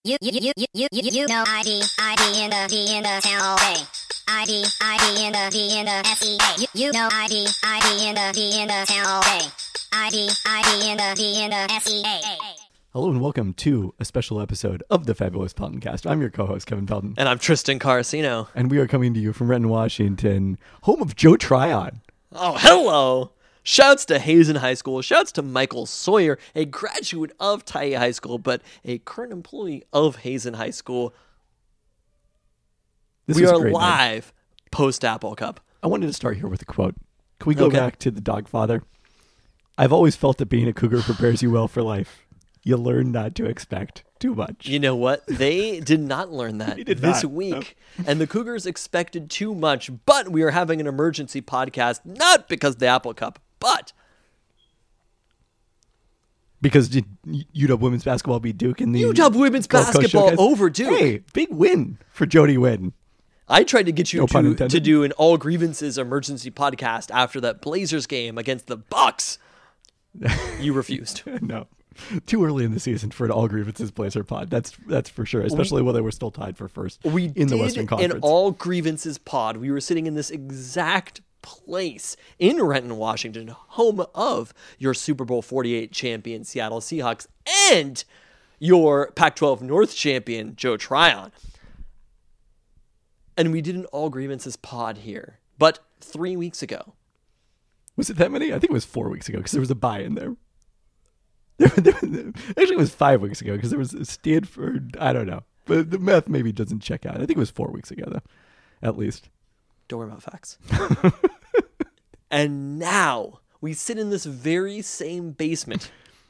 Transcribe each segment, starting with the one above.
You know ID in the town all day. ID in the SEA. You know ID in the town all day. ID in the SEA. Hello and welcome to a special episode of the Fabulous Peltoncast. I'm your co-host, Kevin Pelton. And I'm Tristan Carcino. And we are coming to you from Renton, Washington, home of Joe Tryon. Oh, hello! Shouts to Hazen High School. Shouts to Michael Sawyer, a graduate of Tye High School, but a current employee of Hazen High School. We are live post-Apple Cup. I wanted to start here with a quote. Can we go back to the Dogfather? I've always felt that being a Cougar prepares you well for life. You learn not to expect too much. You know what? They did not learn that this week. No. And the Cougars expected too much, but we are having an emergency podcast, not because of the Apple Cup, but because did UW women's basketball beat Duke in the UW women's basketball over Duke. Hey, big win for Jody Wynn. I tried to get you to do an all grievances emergency podcast after that Blazers game against the Bucks. You refused. No. Too early in the season for an all grievances Blazer pod. That's for sure, especially when they were still tied for first in the Western Conference. An all grievances pod. We were sitting in this exact place in Renton, Washington, home of your Super Bowl 48 champion Seattle Seahawks and your Pac-12 North champion Joe Tryon. And we did an all grievances pod here, but 3 weeks ago. Was it that many? I think it was 4 weeks ago because there was a bye in there. Actually, it was 5 weeks ago because there was Stanford. I don't know, but the math maybe doesn't check out. I think it was 4 weeks ago, though, at least. Don't worry about facts. And now we sit in this very same basement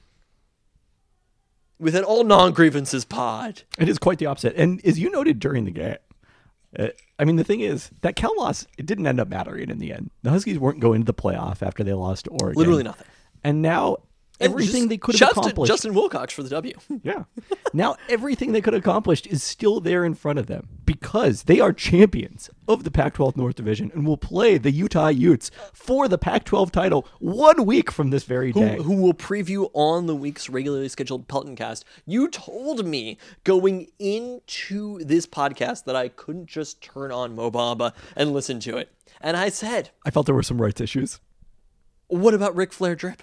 with an all non-grievances pod. It is quite the opposite. And as you noted during the game, I mean, the thing is, that Cal loss, it didn't end up mattering in the end. The Huskies weren't going to the playoff after they lost to Oregon. Literally nothing. And now everything they could have accomplished. Justin Wilcox for the W. Yeah. Now everything they could have accomplished is still there in front of them because they are champions of the Pac-12 North Division and will play the Utah Utes for the Pac-12 title 1 week from this very day. Who will preview on the week's regularly scheduled Peltoncast. You told me going into this podcast that I couldn't just turn on Mo Bamba and listen to it. And I said, I felt there were some rights issues. What about Ric Flair drip?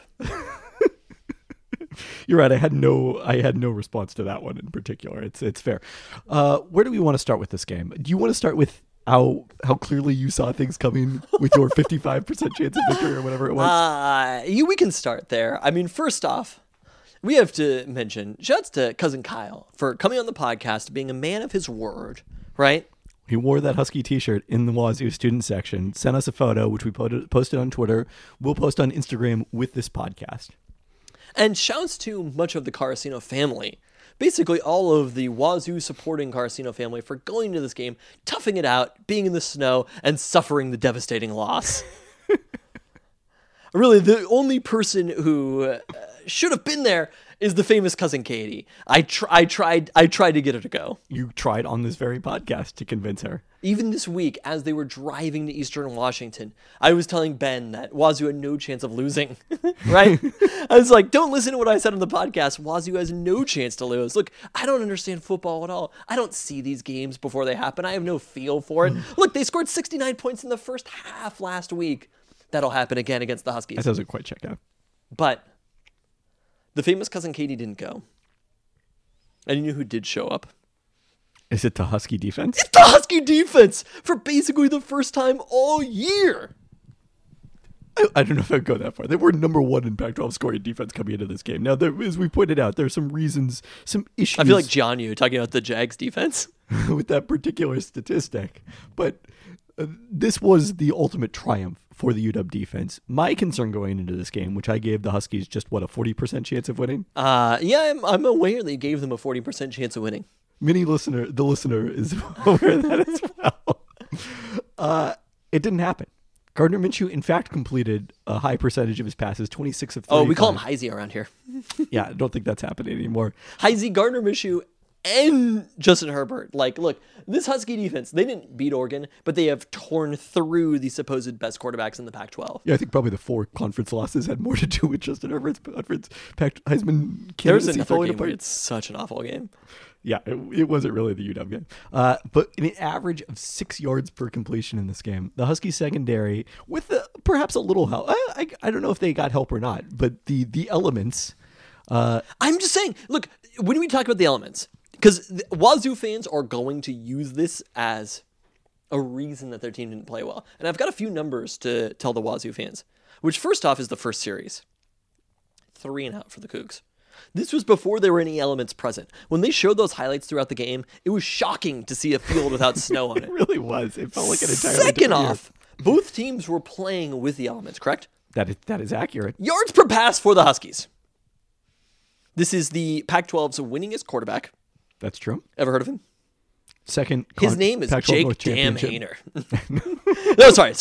You're right. I had no response to that one in particular. It's fair. Where do we want to start with this game? Do you want to start with how clearly you saw things coming with your 55% chance of victory or whatever it was? We can start there. I mean, first off, we have to mention shouts to Cousin Kyle for coming on the podcast, being a man of his word, right? He wore that Husky t-shirt in the Wazoo student section, sent us a photo, which we posted on Twitter. We'll post on Instagram with this podcast. And shouts to much of the Carcino family. Basically all of the Wazoo supporting Carcino family for going to this game, toughing it out, being in the snow, and suffering the devastating loss. Really, the only person who should have been there is the famous Cousin Katie. I tried to get her to go. You tried on this very podcast to convince her. Even this week, as they were driving to Eastern Washington, I was telling Ben that Wazoo had no chance of losing, right? I was like, don't listen to what I said on the podcast. Wazoo has no chance to lose. Look, I don't understand football at all. I don't see these games before they happen. I have no feel for it. Look, they scored 69 points in the first half last week. That'll happen again against the Huskies. That doesn't quite check out. But the famous Cousin Katie didn't go. And you knew who did show up? Is it the Husky defense? It's the Husky defense for basically the first time all year. I don't know if I'd go that far. They were number one in Pac-12 scoring defense coming into this game. Now, as we pointed out, there's some reasons, some issues. I feel like John, you talking about the Jags defense with that particular statistic. But this was the ultimate triumph for the UW defense. My concern going into this game, which I gave the Huskies just, a 40% chance of winning? Yeah, I'm aware that you gave them a 40% chance of winning. The listener is aware of that as well. It didn't happen. Gardner Minshew, in fact, completed a high percentage of his passes, 26 of 35. Oh, we call him Heisey around here. Yeah, I don't think that's happening anymore. Heisey, Gardner Minshew, and Justin Herbert. Like, look, this Husky defense, they didn't beat Oregon, but they have torn through the supposed best quarterbacks in the Pac-12. Yeah, I think probably the 4 conference losses had more to do with Justin Herbert's conference Heisman candidacy. There was another falling game apart. where it's such an awful game. Yeah, it wasn't really the UW game. But an average of 6 yards per completion in this game. The Huskies secondary, with perhaps a little help. I don't know if they got help or not, but the elements. I'm just saying, look, when we talk about the elements, because Wazoo fans are going to use this as a reason that their team didn't play well. And I've got a few numbers to tell the Wazoo fans, which first off is the first series. 3 and out for the Cougs. This was before there were any elements present. When they showed those highlights throughout the game, it was shocking to see a field without snow on it. It really was. It felt like an entirely Second different year. off, both teams were playing with the elements, correct? That is accurate. Yards per pass for the Huskies. This is the Pac-12's winningest quarterback. That's true. Ever heard of him? Second. His name is Pac-12 Jake North Damn Championship. Hainer. No, sorry.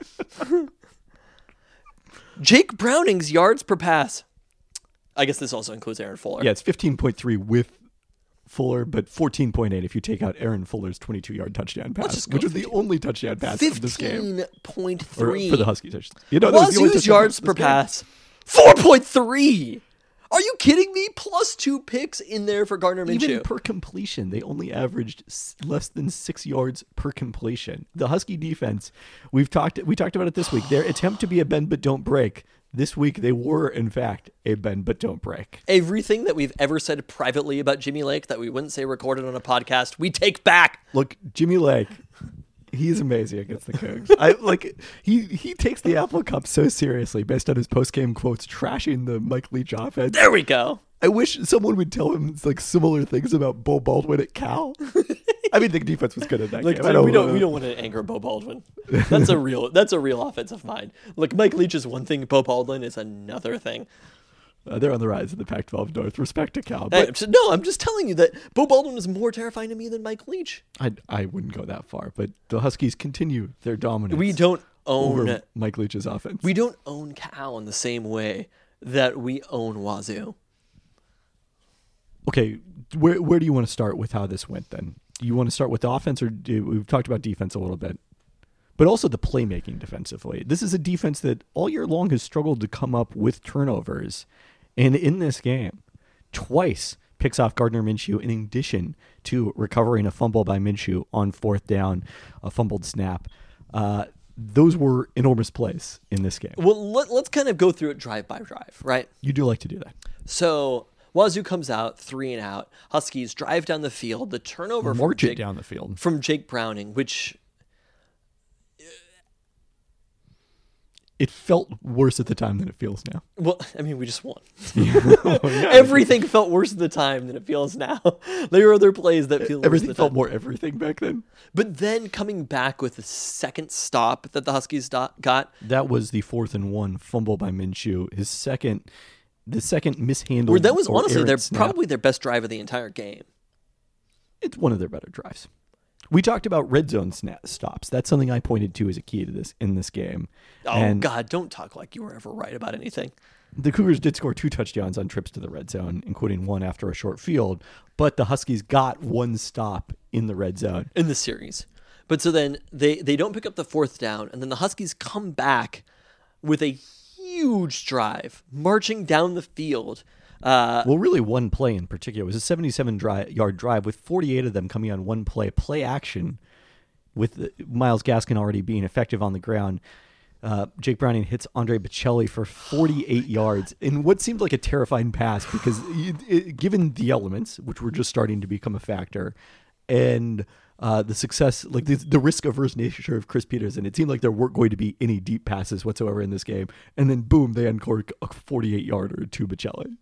Jake Browning's yards per pass. I guess this also includes Aaron Fuller. Yeah, it's 15.3 with Fuller, but 14.8 if you take out Aaron Fuller's 22-yard touchdown pass, just go which was the only touchdown pass of this game. 15.3. Or for the Huskies, I should say. You know, that was the only Wazoo's touchdown yards pass per of this game. pass. 4.3. Are you kidding me? Plus 2 picks in there for Gardner Minshew. Even per completion, they only averaged less than 6 yards per completion. The Husky defense, we talked about it this week. Their attempt to be a bend but don't break. This week, they were, in fact, a bend but don't break. Everything that we've ever said privately about Jimmy Lake that we wouldn't say recorded on a podcast, we take back. Look, Jimmy Lake, he's amazing against the Cougs. He takes the Apple Cup so seriously based on his post-game quotes trashing the Mike Leach offense. There we go. I wish someone would tell him similar things about Bo Baldwin at Cal. I mean, the defense was good in that Look, game. we don't want to anger Bo Baldwin. That's a real offensive mind. Look, Mike Leach is one thing, Bo Baldwin is another thing. They're on the rise in the Pac-12 North. Respect to Cal. Hey, But no, I'm just telling you that Bo Baldwin is more terrifying to me than Mike Leach. I wouldn't go that far. But the Huskies continue their dominance. We don't over own Mike Leach's offense. we don't own Cal in the same way that we own Wazoo. Okay, where do you want to start with how this went then? Do you want to start with the offense, or we've talked about defense a little bit, but also the playmaking defensively? This is a defense that all year long has struggled to come up with turnovers, and in this game, twice picks off Gardner Minshew in addition to recovering a fumble by Minshew on 4th down, a fumbled snap. Those were enormous plays in this game. Well, let's kind of go through it drive by drive, right? You do like to do that. So Wazoo comes out 3 and out. Huskies drive down the field. The turnover March it down the field. from Jake Browning, which It felt worse at the time than it feels now. well, I mean, we just won. Yeah. Everything felt worse at the time than it feels now. There are other plays that feel worse Everything at the felt time. more everything back then. But then coming back with the second stop that the Huskies got, That was the 4th and 1 fumble by Minshew. The second mishandled. where that was or honestly errant snap. probably their best drive of the entire game. It's one of their better drives. We talked about red zone stops. That's something I pointed to as a key to this in this game. Oh, And God, don't talk like you were ever right about anything. the Cougars did score 2 touchdowns on trips to the red zone, including one after a short field. But the Huskies got 1 stop in the red zone. In the series. But so then they don't pick up the 4th down, and then the Huskies come back with a huge drive, marching down the field. Well, really one play in particular. It was a 77-yard drive with 48 of them coming on one play action, with Myles Gaskin already being effective on the ground. Jake Browning hits Andre Bocelli for 48 yards in what seemed like a terrifying pass because given the elements, which were just starting to become a factor, and the success, like the risk-averse nature of Chris Peterson, it seemed like there weren't going to be any deep passes whatsoever in this game. And then, boom, they uncork a 48-yarder to Bocelli,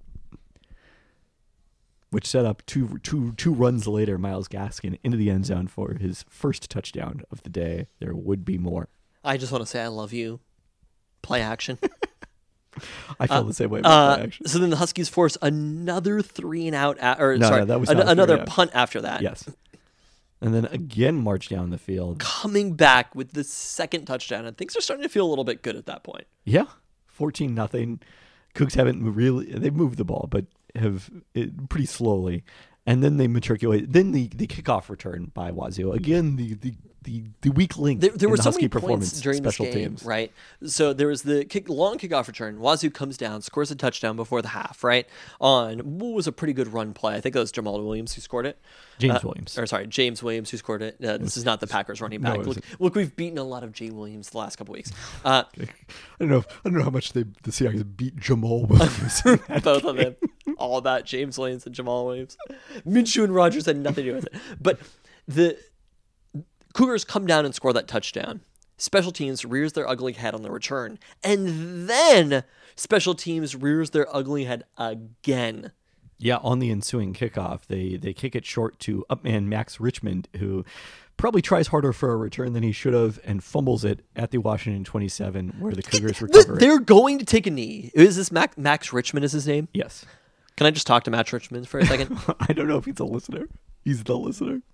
which set up two runs later, Myles Gaskin into the end zone for his first touchdown of the day. There would be more. I just want to say I love you. Play action. I feel the same way about that, actually. So then the Huskies force another 3 and out, that was another punt after that. Yes. And then again march down the field. Coming back with the second touchdown, and things are starting to feel a little bit good at that point. Yeah. 14-0. Cougs they've moved the ball, but have pretty slowly. And then they matriculate. Then the kickoff return by Wazoo. Again, the the weak link There were in the so Husky many performance, points during special this game, teams. right? So there was the long kickoff return. Wazoo comes down, scores a touchdown before the half, right? On what was a pretty good run play. I think it was Jamal Williams who scored it. James Williams. Or sorry, James Williams who scored it. This is not the Packers running back. it Look, we've beaten a lot of Jay Williams the last couple weeks. I don't know how much the Seahawks beat Jamal Williams. in that Both of them. All about James Williams and Jamal Williams. Minshew and Rodgers had nothing to do with it. But the Cougars come down and score that touchdown. Special teams rears their ugly head on the return. And then special teams rears their ugly head again. Yeah, on the ensuing kickoff, they kick it short to upman Max Richmond, who probably tries harder for a return than he should have and fumbles it at the Washington 27, where the Cougars recover it. They're going to take a knee. Is this Max Richmond is his name? Yes. Can I just talk to Max Richmond for a second? I don't know if he's a listener. He's the listener.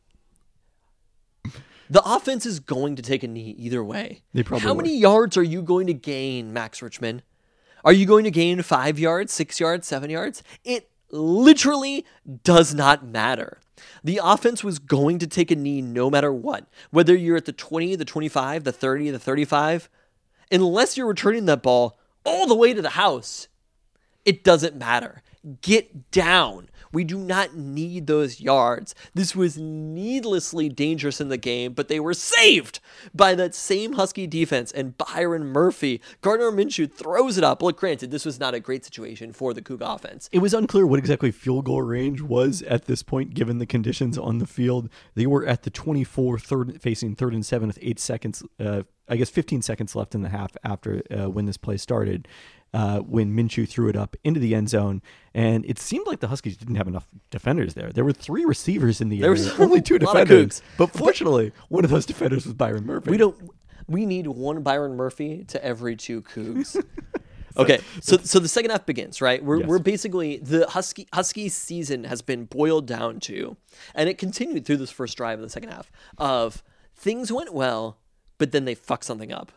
The offense is going to take a knee either way. They probably How many yards are you going to gain, Max Richmond? Are you going to gain 5 yards, 6 yards, 7 yards? It literally does not matter. The offense was going to take a knee no matter what. Whether you're at the 20, the 25, the 30, the 35, unless you're returning that ball all the way to the house, it doesn't matter. Get down. We do not need those yards. This was needlessly dangerous in the game, but they were saved by that same Husky defense and Byron Murphy. Gardner Minshew throws it up. Look, granted, this was not a great situation for the Cougar offense. It was unclear what exactly field goal range was at this point, given the conditions on the field. They were at the 24, facing 3rd and 7 with 8 seconds, 15 seconds left in the half after when this play started. When Minshew threw it up into the end zone, and it seemed like the Huskies didn't have enough defenders there. There were 3 receivers in the area, was only 2 a lot of defenders. Cougs. But fortunately, one of those defenders was Byron Murphy. We need one Byron Murphy to every 2 Cougs. Okay, so the second half begins, right? We're basically, the Husky season has been boiled down to, and it continued through this first drive of the second half, of things went well, but then they fuck something up.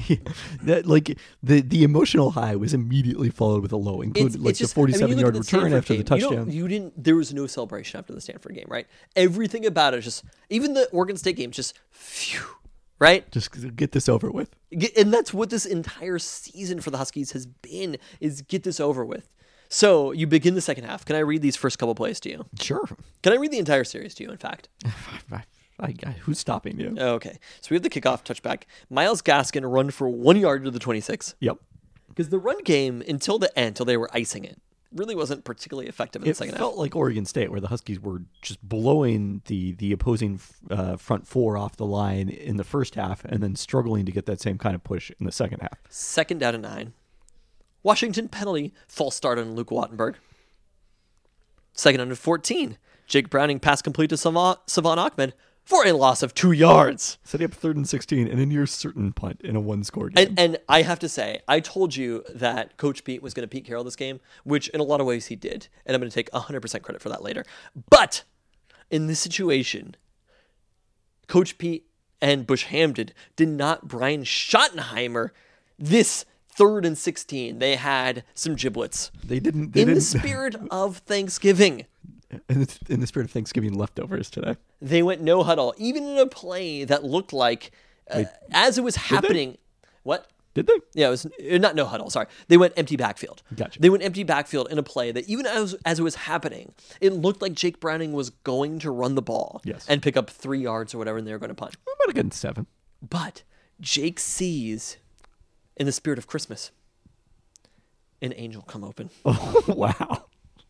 the emotional high was immediately followed with a low, including the 47-yard return after the touchdown. There was no celebration after the Stanford game, right? Everything about it just, even the Oregon State game, just phew, right? Just get this over with. And that's what this entire season for the Huskies has been, is get this over with. So you begin the second half. Can I read these first couple plays to you? Sure. Can I read the entire series to you, in fact? Who's stopping you? Okay. So we have the kickoff touchback. Miles Gaskin run for 1 yard to the 26. Yep. Because the run game, until the end, until they were icing it, really wasn't particularly effective in the second half. It felt like Oregon State, where the Huskies were just blowing the opposing front 4 off the line in the first half and then struggling to get that same kind of push in the second half. 2nd down and 9. Washington penalty, false start on Luke Wattenberg. 2nd down and 14. Jake Browning pass complete to Savon Ahmed for a loss of 2 yards. Setting up 3rd and 16 and a near certain punt in a 1-score game. And I have to say, I told you that Coach Pete was going to Pete Carroll this game, which in a lot of ways he did. And I'm going to take 100% credit for that later. But in this situation, Coach Pete and Bush Hamden did not Brian Schottenheimer this 3rd and 16. They had some giblets. They didn't. In the spirit of Thanksgiving. In the spirit of Thanksgiving leftovers today. They went no huddle, even in a play that looked like, as it was happening. What? Did they? Yeah, it was not no huddle. Sorry, they went empty backfield. Gotcha. They went empty backfield in a play that even as it was happening, it looked like Jake Browning was going to run the ball and pick up 3 yards or whatever, and they were going to punt. We might have gotten 7. But Jake sees, in the spirit of Christmas, an angel come open. Oh, wow.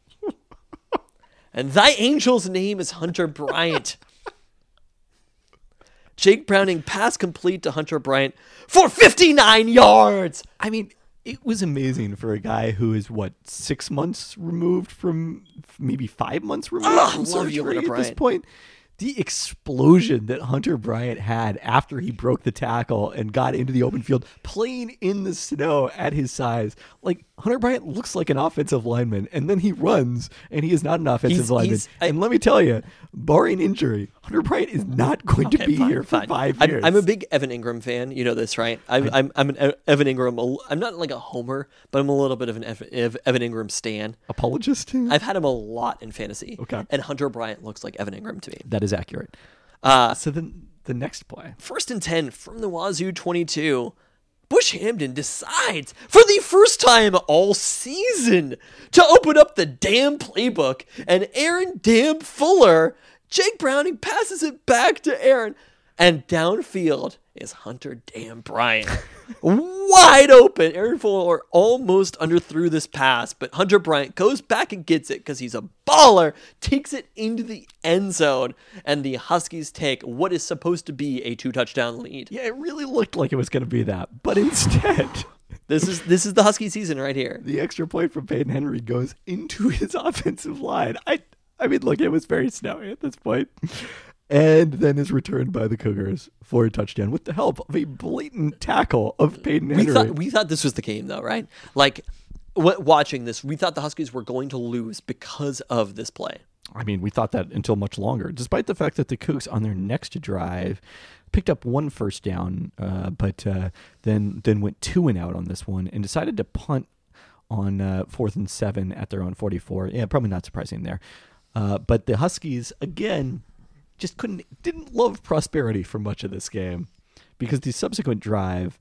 And thy angel's name is Hunter Bryant. Jake Browning pass complete to Hunter Bryant for 59 yards. I mean, it was amazing for a guy who is, 6 months removed from, maybe 5 months removed from surgery at this point. The explosion that Hunter Bryant had after he broke the tackle and got into the open field, playing in the snow at his size. Like, Hunter Bryant looks like an offensive lineman, and then he runs, and he is not an offensive lineman. And let me tell you, barring injury, Hunter Bryant is not going to be here for 5 years. I'm a big Evan Ingram fan. You know this, right? I'm an Evan Ingram. I'm not like a homer, but I'm a little bit of an Evan Ingram stan. Apologist? I've had him a lot in fantasy. Okay. And Hunter Bryant looks like Evan Ingram to me. That is accurate. So then the next play. 1st and 10 from the Wazoo 22. Bush Hamden decides for the first time all season to open up the damn playbook, and Aaron Damn Fuller, Jake Browning passes it back to Aaron, and downfield is Hunter Damn Bryant. Wide open. Aaron Fuller almost underthrew this pass, but Hunter Bryant goes back and gets it because he's a baller, takes it into the end zone, and the Huskies take what is supposed to be a 2-touchdown lead. Yeah, it really looked like it was going to be that, but instead, This is the Husky season right here. the extra point from Peyton Henry goes into his offensive line. I mean, look, it was very snowy at this point. And then is returned by the Cougars for a touchdown with the help of a blatant tackle of Peyton Henry. We thought this was the game, though, right? Like, watching this, we thought the Huskies were going to lose because of this play. I mean, we thought that until much longer, despite the fact that the Cougs on their next drive picked up one first down, but then went 2 and out on this one and decided to punt on 4th and 7 at their own 44. Yeah, probably not surprising there. But the Huskies, again, just didn't love prosperity for much of this game, because the subsequent drive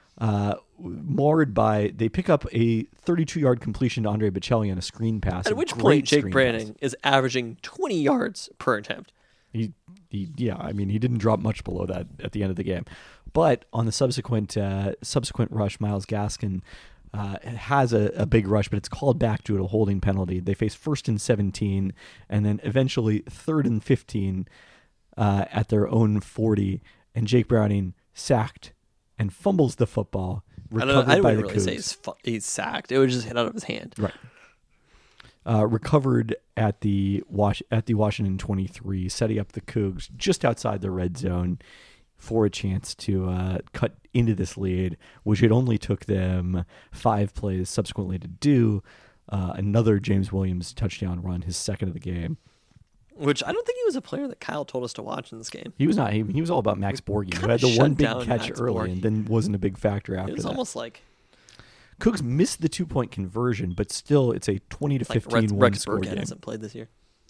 marred by, they pick up a 32-yard completion to Andre Bocelli on a screen pass. At which point Jake Browning is averaging 20 yards per attempt. He didn't drop much below that at the end of the game. But on the subsequent rush, Myles Gaskin has a big rush, but it's called back due to a holding penalty. They face 1st and 17, and then eventually 3rd and 15 at their own 40, and Jake Browning sacked and fumbles the football. I don't really say he's sacked. It was just hit out of his hand. Right. Recovered at the Washington 23, setting up the Cougs just outside the red zone for a chance to cut into this lead, which it only took them 5 plays subsequently to do. Another James Williams touchdown run, his second of the game. Which I don't think he was a player that Kyle told us to watch in this game. He was not. He was all about Max Borghi, who had the one big catch Max early Borghi. and then wasn't a big factor after that. It was almost like Cougs missed the 2-point conversion, but still it's a 20-15 win Rex score Burkhead game. hasn't played this year.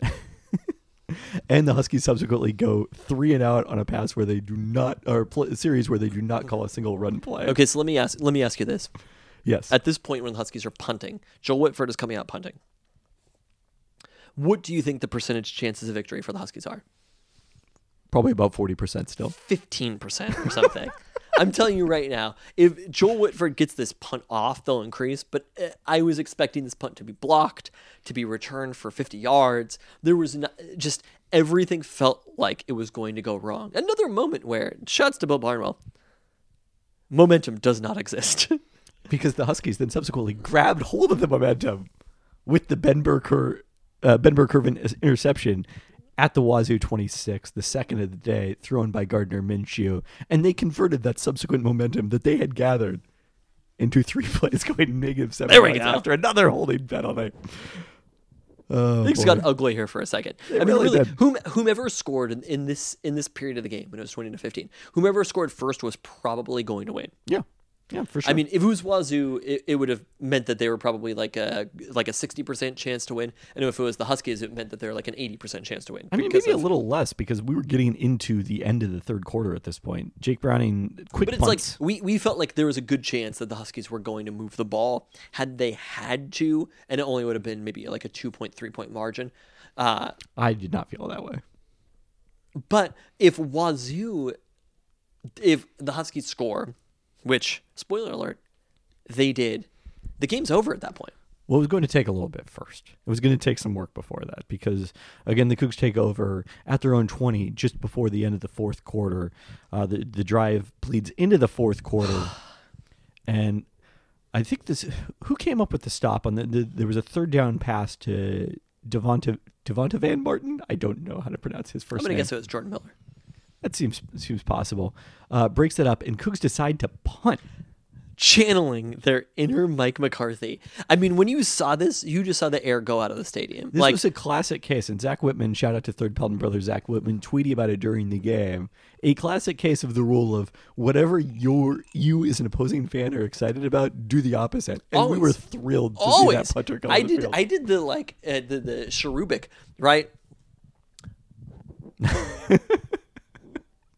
And the Huskies subsequently go 3 and out on a pass where they do not, or a series where they do not call a single run play. Okay, so let me ask you this. Yes. At this point when the Huskies are punting, Joel Whitford is coming out punting. What do you think the percentage chances of victory for the Huskies are? Probably about 40% still. 15% or something. I'm telling you right now, if Joel Whitford gets this punt off, they'll increase. But I was expecting this punt to be blocked, to be returned for 50 yards. There was just everything felt like it was going to go wrong. Another moment where, shouts to Bill Barnwell, momentum does not exist. Because the Huskies then subsequently grabbed hold of the momentum with the Ben Burke interception at the Wazoo 26, the second of the day, thrown by Gardner Minshew. And they converted that subsequent momentum that they had gathered into 3 plays going -7 There we points go. after another holding penalty. Oh, Things boy. got ugly here for a second. They I mean, really really, did. whomever scored in this period of the game when it was 20-15, whomever scored first was probably going to win. Yeah, for sure. I mean, if it was Wazoo, it would have meant that they were probably like a 60% chance to win, and if it was the Huskies, it meant that they're like an 80% chance to win. I mean, because maybe of- a little less because we were getting into the end of the third quarter at this point. Jake Browning, quick But it's punts. like we felt like there was a good chance that the Huskies were going to move the ball had they had to, and it only would have been maybe like a 2.3-point margin. I did not feel that way. But if the Huskies score, which, spoiler alert, they did, the game's over at that point. Well, it was going to take a little bit first. It was going to take some work before that because, again, the Cougs take over at their own 20 just before the end of the fourth quarter. The drive bleeds into the fourth quarter. And I think who came up with the stop on there was a third down pass to Devonta Van Martin. I don't know how to pronounce his first I'm name. going to guess it was Jordan Miller. That seems possible. Breaks it up, and Cougs decide to punt. Channeling their inner Mike McCarthy. I mean, when you saw this, you just saw the air go out of the stadium. This was a classic case, and Zach Whitman, shout out to Third Pelton brother Zach Whitman, tweeting about it during the game. A classic case of the rule of whatever you as an opposing fan are excited about, do the opposite. And we were thrilled to see that punter come on the field. I did the the cherubic, right?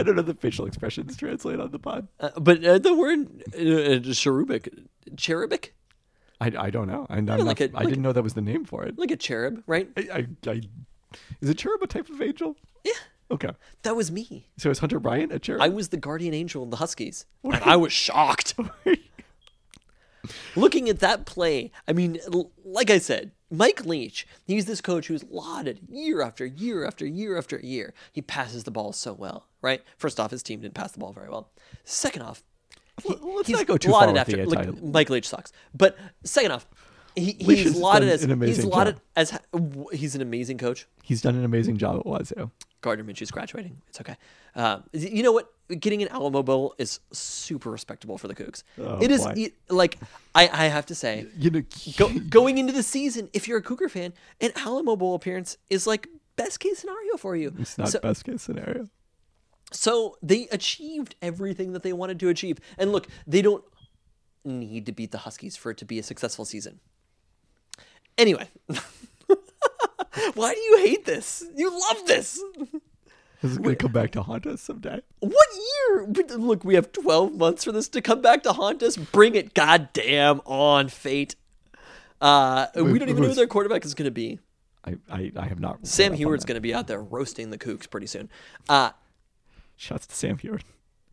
don't know the facial expressions translate on the pod. But the word cherubic, I don't know. I didn't know that was the name for it. like a cherub, right? Is a cherub a type of angel? Yeah, Okay. that was me. So is Hunter Bryant a cherub? I was the guardian angel of the Huskies. And I was shocked. Looking at that play, I mean, like I said, Mike Leach, he's this coach who's lauded year after year after year after year. He passes the ball so well, right? First off, his team didn't pass the ball very well. Second off, Let's he's not go too far lauded with after. the Look, anti- Mike Leach sucks. But second off, Leach he's has lauded done as an amazing he's an amazing coach. He's done an amazing job at Wazoo. Gardner Minshew's graduating. It's okay. You know what? Getting an Alamo Bowl is super respectable for the Cougs. Oh, it is boy. like I have to say, You know, going into the season, if you're a Cougar fan, an Alamo Bowl appearance is like best case scenario for you. it's not best case scenario. So they achieved everything that they wanted to achieve. And look, they don't need to beat the Huskies for it to be a successful season. Anyway, why do you hate this? You love this. This is going to come back to haunt us someday. What year? Look, we have 12 months for this to come back to haunt us. Bring it, goddamn, on, fate. We don't even know who their quarterback is going to be. I have not. Sam Hewitt's going to be out there roasting the Cougs pretty soon. Shouts to Sam Hewitt.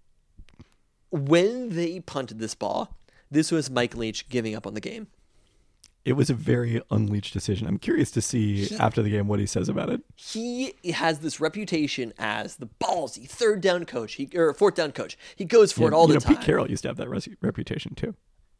When they punted this ball, this was Mike Leach giving up on the game. It was a very unleashed decision. I'm curious to see after the game what he says about it. He has this reputation as the ballsy third down coach, or fourth down coach. He goes for it all the time. Pete Carroll used to have that reputation too.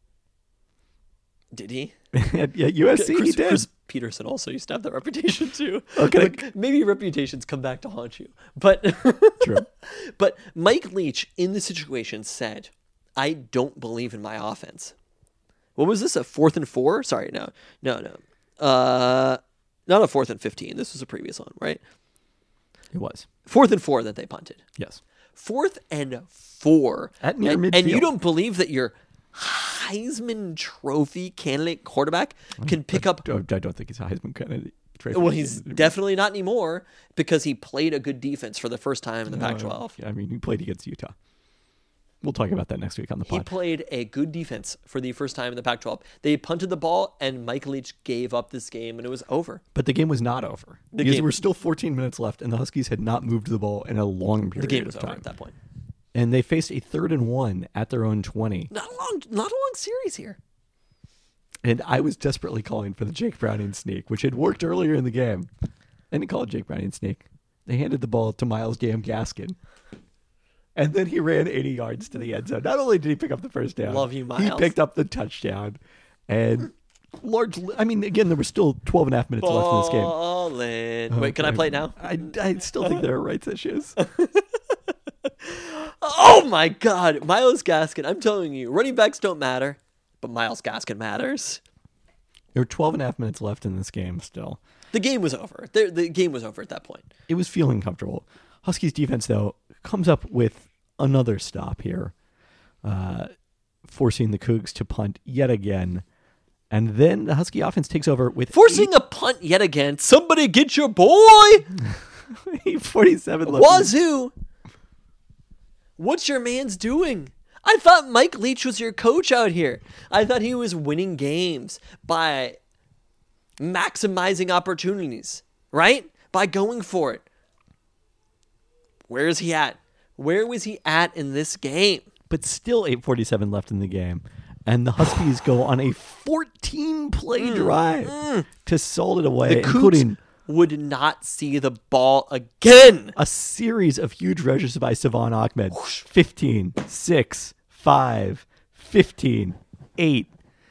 Did he? at USC, he did. Chris Peterson also used to have that reputation too. Okay. Like, maybe reputations come back to haunt you. But True. But Mike Leach in the situation said, "I don't believe in my offense." What was this? A 4th and 4? Sorry, no. Not a 4th and 15. This was a previous one, right? It was. 4th and 4 that they punted. Yes. 4th and 4 At near and midfield. you don't believe that your Heisman Trophy candidate quarterback can pick up. I don't think he's a Heisman candidate. Well, he's definitely not anymore because he played a good defense for the first time in the Pac-12. I mean, he played against Utah. We'll talk about that next week on the pod. He played a good defense for the first time in the Pac-12. They punted the ball, and Mike Leach gave up this game, and it was over. But the game was not over. Because there were still 14 minutes left, and the Huskies had not moved the ball in a long period The game was of time. over at that point. And they faced a 3rd and 1 at their own 20. Not a long series here. And I was desperately calling for the Jake Browning sneak, which had worked earlier in the game. I didn't call it Jake Browning sneak. They handed the ball to Myles Gaskin. And then he ran 80 yards to the end zone. Not only did he pick up the first down, Love you, Myles. he picked up the touchdown. And again, there were still 12 and a half minutes left in this game. Ballin'. Wait, can I play it now? I still think there are rights issues. Oh my God, Myles Gaskin! I'm telling you, running backs don't matter, but Myles Gaskin matters. There were 12 and a half minutes left in this game still. The game was over. The game was over at that point. It was feeling comfortable. Huskies defense, though, comes up with another stop here, forcing the Cougs to punt yet again. And then the Husky offense takes over with Forcing a punt yet again. Somebody get your boy! 8:47 left. Wazoo! What's your man's doing? I thought Mike Leach was your coach out here. I thought he was winning games by maximizing opportunities, right? By going for it. Where is he at? Where was he at in this game? But still 8:47 left in the game. And the Huskies go on a 14-play drive to salt it away, The Cougs including would not see the ball again. a series of huge rushes by Savon Ahmed. 15, 6, 5, 15, 8,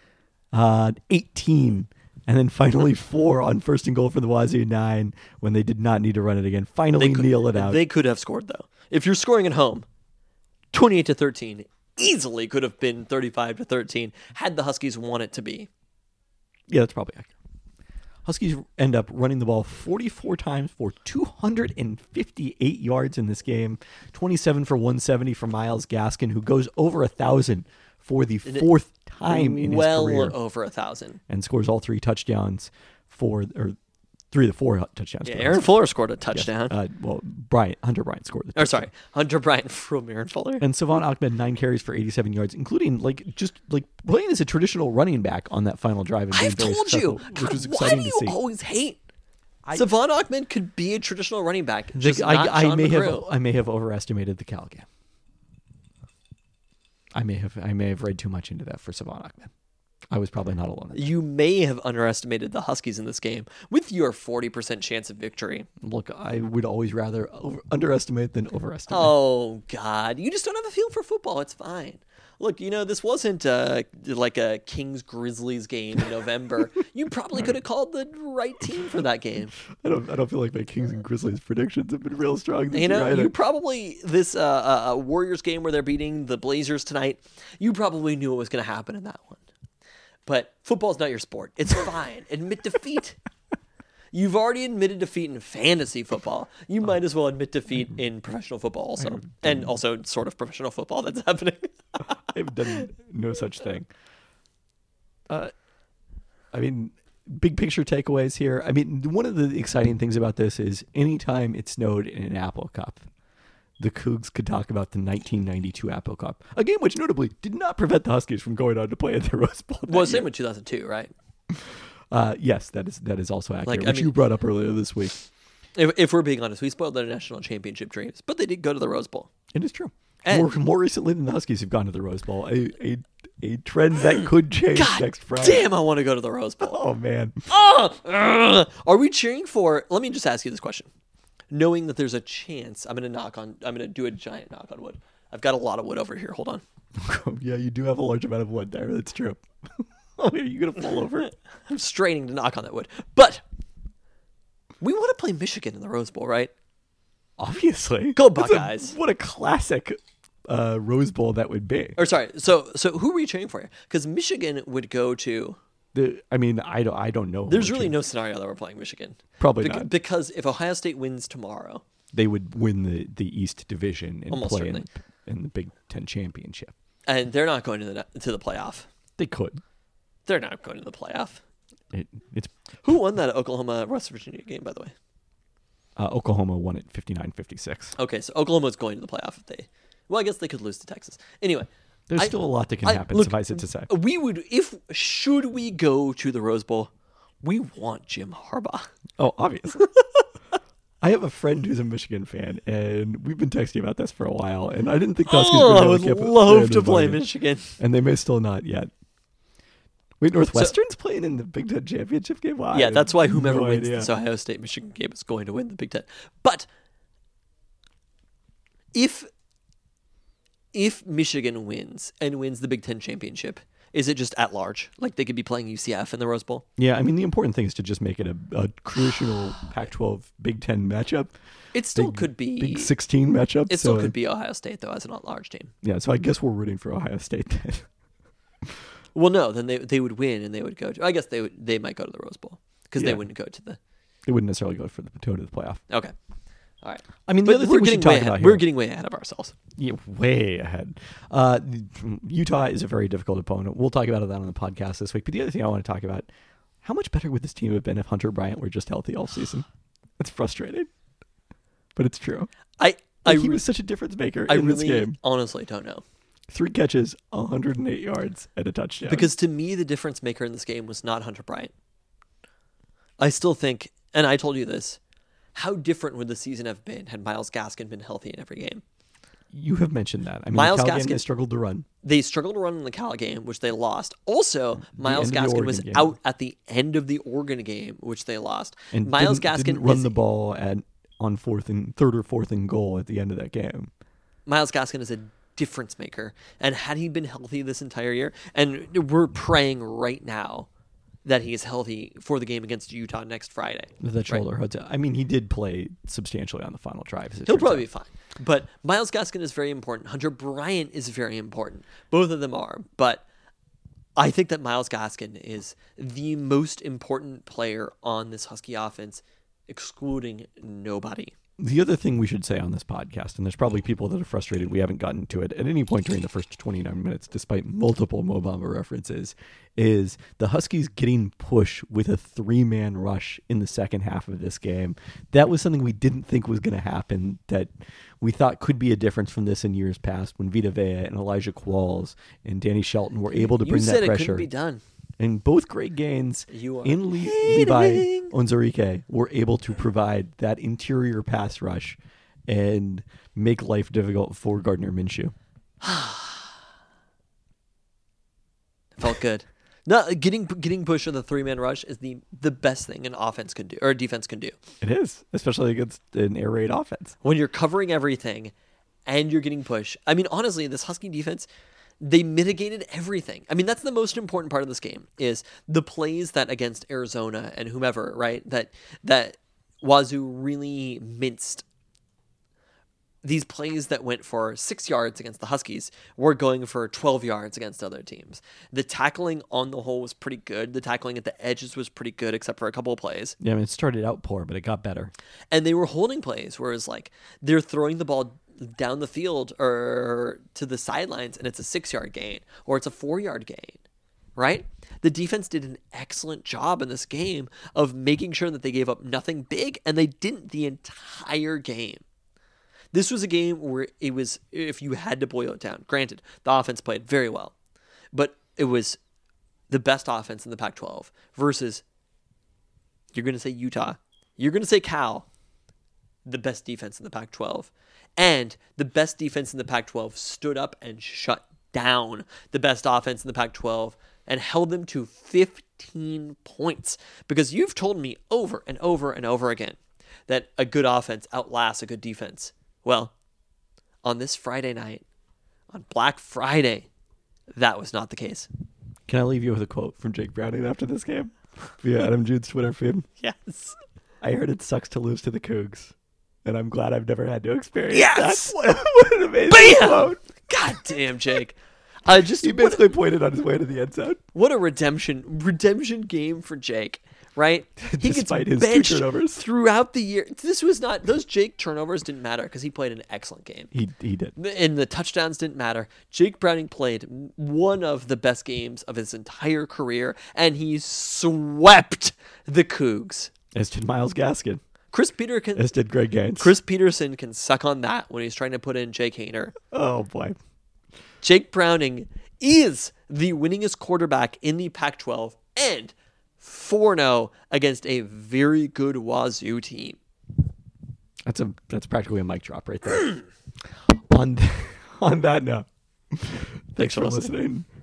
18, and then finally 4 on 1st and goal for the Wazoo 9 when they did not need to run it again. Finally kneel it out. They could have scored, though. If you're scoring at home, 28-13 easily could have been 35-13 had the Huskies won it to be. Yeah, that's probably accurate. Huskies end up running the ball 44 times for 258 yards in this game. 27 for 170 for Myles Gaskin, who goes over 1,000 for the 4th time in his career. Well over 1,000. And scores all 3 touchdowns for, or 3 of the 4 touchdowns. Yeah, for the Aaron Huskies. Fuller scored a touchdown. Hunter Bryant scored the Or touchdown. sorry, Hunter Bryant from Aaron Fuller. And Savon Ahmed 9 carries for 87 yards, including just playing as a traditional running back on that final drive. And being I've very told you. successful, which was Why exciting do to you see. always hate? Savon Ahmed could be a traditional running back. Just not I Sean may McGrew. I may have overestimated the Cal game. I may have read too much into that for Savon Ahmed. I was probably not alone. You may have underestimated the Huskies in this game with your 40% chance of victory. Look, I would always rather underestimate than overestimate. Oh, God. You just don't have a feel for football. It's fine. Look, this wasn't like a Kings-Grizzlies game in November. You probably could have called the right team for that game. I don't feel like my Kings and Grizzlies predictions have been real strong this year either. You probably, this Warriors game where they're beating the Blazers tonight, you probably knew what was going to happen in that one. But football's not your sport. It's fine. Admit defeat. You've already admitted defeat in fantasy football. You might as well admit defeat in professional football also. And also sort of professional football that's happening. I've done no such thing. Big picture takeaways here. One of the exciting things about this is anytime it snowed in an Apple Cup, the Cougs could talk about the 1992 Apple Cup, a game which notably did not prevent the Huskies from going on to play at the Rose Bowl. Well, same with 2002, right? Yes, that is also accurate, Like, which you brought up earlier this week. If we're being honest, we spoiled their national championship dreams, but they did go to the Rose Bowl. It is true. And- More recently than the Huskies have gone to the Rose Bowl, a trend that could change God next Friday. damn, I want to go to the Rose Bowl. Oh man, Are we cheering for? Let me just ask you this question. Knowing that there's a chance, I'm going to do a giant knock on wood. I've got a lot of wood over here. Hold on. yeah, you do have a large amount of wood there. That's true. Oh, are you gonna fall over? I'm straining to knock on that wood. But we want to play Michigan in the Rose Bowl, right? Obviously. Go That's Buckeyes. What a classic Rose Bowl that would be. Or sorry, so who were you cheering for? Because Michigan would go to. I don't know. There's really no scenario that we're playing Michigan. Probably not. Because if Ohio State wins tomorrow, They would win the East Division and Almost play certainly. in the Big Ten championship. and they're not going to the playoff. They could. They're not going to the playoff. It's Who won that Oklahoma West Virginia game, by the way? Oklahoma won it 59-56. Okay, so Oklahoma's going to the playoff if they. Well, I guess they could lose to Texas. Anyway, There's still a lot that can happen. look, Suffice it to say. we would should we go to the Rose Bowl, we want Jim Harbaugh. Oh, obviously. I have a friend who's a Michigan fan, and we've been texting about this for a while. And I didn't think the Huskies I would would love to play Michigan. and they may still not yet. Wait, Northwestern's playing in the Big Ten championship game? Wow, Yeah, that's why whomever no wins idea. this Ohio State Michigan game is going to win the Big Ten. But if Michigan wins the Big Ten championship, is it just at large? Like they could be playing UCF in the Rose Bowl? Yeah, I mean, the important thing is to just make it a traditional Pac-12 Big Ten matchup. It still Big- could be. Big 16 matchup. It still so, could be Ohio State though, as an at-large team. Yeah, so I guess we're rooting for Ohio State then. Well, no, then they would win and they would go to. I guess they might go to the Rose Bowl because they Yeah. wouldn't go to the. They wouldn't necessarily go to the playoff. Okay, all right. I mean, the But other we're thing we getting should way talk ahead. about We're here. getting way ahead of ourselves. Yeah, way ahead. Utah is a very difficult opponent. We'll talk about that on the podcast this week. But the other thing I want to talk about, how much better would this team have been if Hunter Bryant were just healthy all season? It's frustrating, but it's true. He was such a difference maker I in really this game. honestly don't know. 3 catches, 108 yards, and a touchdown. Because to me, the difference maker in this game was not Hunter Bryant. I still think, and I told you this, how different would the season have been had Myles Gaskin been healthy in every game? You have mentioned that. I mean, Myles Cal game, Gaskin- they struggled to run. They struggled to run in the Cal game, which they lost. Also, Myles end of the Gaskin Oregon was game. out at the end of the Oregon game, which they lost. And Myles didn't Gaskin run is, the ball on third or fourth and goal at the end of that game. Myles Gaskin is a difference maker. And had he been healthy this entire year, and we're praying right now that he is healthy for the game against Utah next Friday. With that shoulder hotel. I mean, he did play substantially on the final drive. as it He'll turns probably out. be fine. But Myles Gaskin is very important. Hunter Bryant is very important. Both of them are. But I think that Myles Gaskin is the most important player on this Husky offense, excluding nobody. The other thing we should say on this podcast, and there's probably people that are frustrated we haven't gotten to it at any point during the first 29 minutes, despite multiple Mo Bamba references, is the Huskies getting push with a 3-man rush in the second half of this game. That was something we didn't think was going to happen, that we thought could be a difference from this in years past when Vita Vea and Elijah Qualls and Danny Shelton were able to bring that You said it pressure. couldn't be done. And both Greg Gaines You are and Levi hating. Onwuzurike were able to provide that interior pass rush and make life difficult for Gardner Minshew. Felt good. No, getting pushed with a 3-man rush is the best thing an offense can do or a defense can do. It is, especially against an air raid offense. When you're covering everything and you're getting pushed. I mean, honestly, this Husky defense, they mitigated everything. I mean, that's the most important part of this game is the plays that against Arizona and whomever, right? That Wazoo really minced. These plays that went for 6 yards against the Huskies were going for 12 yards against other teams. The tackling on the whole was pretty good. The tackling at the edges was pretty good, except for a couple of plays. Yeah, I mean, it started out poor, but it got better. And they were holding plays, whereas like they're throwing the ball down the field or to the sidelines, and it's a 6-yard gain or it's a 4-yard gain, right? The defense did an excellent job in this game of making sure that they gave up nothing big, and they didn't the entire game. This was a game where it was, if you had to boil it down, granted, the offense played very well, but it was the best offense in the Pac-12 versus, you're going to say Utah, you're going to say Cal, the best defense in the Pac-12. And the best defense in the Pac-12 stood up and shut down the best offense in the Pac-12 and held them to 15 points. Because you've told me over and over and over again that a good offense outlasts a good defense. Well, on this Friday night, on Black Friday, that was not the case. Can I leave you with a quote from Jake Browning after this game via Adam Jude's Twitter feed? Yes. I heard it sucks to lose to the Cougs, and I'm glad I've never had to experience Yes! that. What an amazing Bam! quote. God damn, Jake. He basically pointed on his way to the end zone. What a redemption game for Jake, right? He gets Despite his 2 benched turnovers. throughout the year. This was not, those Jake turnovers didn't matter because he played an excellent game. He did. And the touchdowns didn't matter. Jake Browning played one of the best games of his entire career, and he swept the Cougs. As did Myles Gaskin. Chris Peterson As did Greg Gaines. can suck on that when he's trying to put in Jake Hayner. Oh, boy. Jake Browning is the winningest quarterback in the Pac-12 and 4-0 against a very good Wazoo team. That's practically a mic drop right there. on that note, thanks for listening.